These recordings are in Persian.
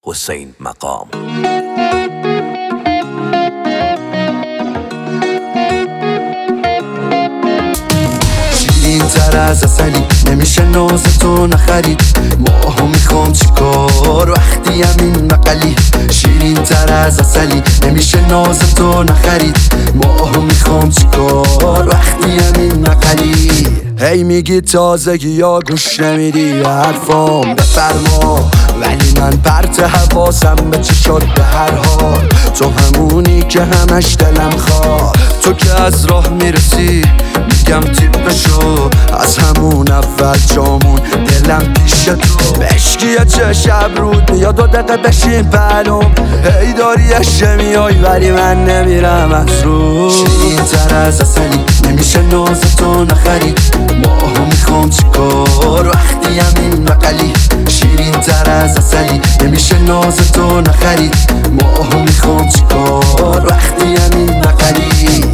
حسین مقام. شیرین تر از عسلی نمیشه ناز تو نخرید. ماهو میخوام چیکار وقتی همین مقلی. شیرین تر از عسلی نمیشه ناز تو نخرید. ماهو میخوام چیکار وقتی همین مقلی. هی میگی تازگی یا گوش نمیدی به حرفام بفرما، ولی من پرت حواسم به چشات به هر حال. تو همونی که همش دلم خواه، تو که از راه میرسی میگم تیپشو. از همون اول جامون دلم پیش تو بشکیه چه شب رود میاد 2 دقیقه بشین پلوم. هی داری اشته میای ولی من نمیرم از رو. شیرین تر از عسلی نمیشه ناز تو نخرید. ماهو میخوام چیکار وقتی همین مقلی. شیرین تر از عسلی نمیشه ناز تو نخرید. ماهو میخوام چیکار وقتی همین مقلی.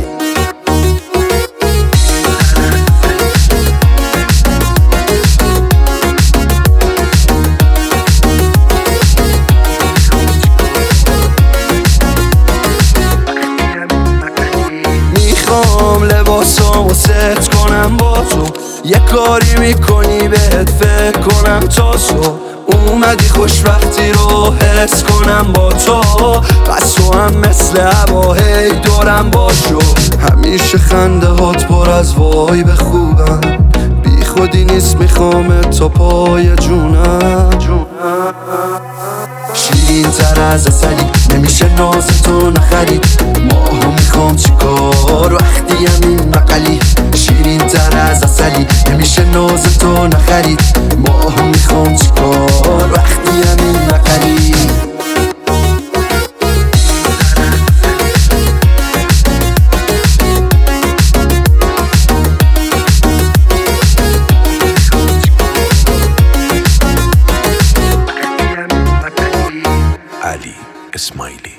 میخوام لباسامو ست کنم با تو، یه کاری میکنی بهت فکر کنم تا تو اومدی خوشبختی رو حس کنم با تو. پس تو هم مثل هوا هی دورم باشو. همیشه خنده هات پر از وای به خوبم، بی خودی نیست میخوام تا پای جونم. شیرین تر از عسلی نمیشه ناز تو نخرید. ماهو میخوام چیکار وقتی همین مقلی. شیرین تر از عسلی نمیشه ناز تو نخرید. ماهو میخوام چیکار وقتی همین مقلی. علی اسماعیلی.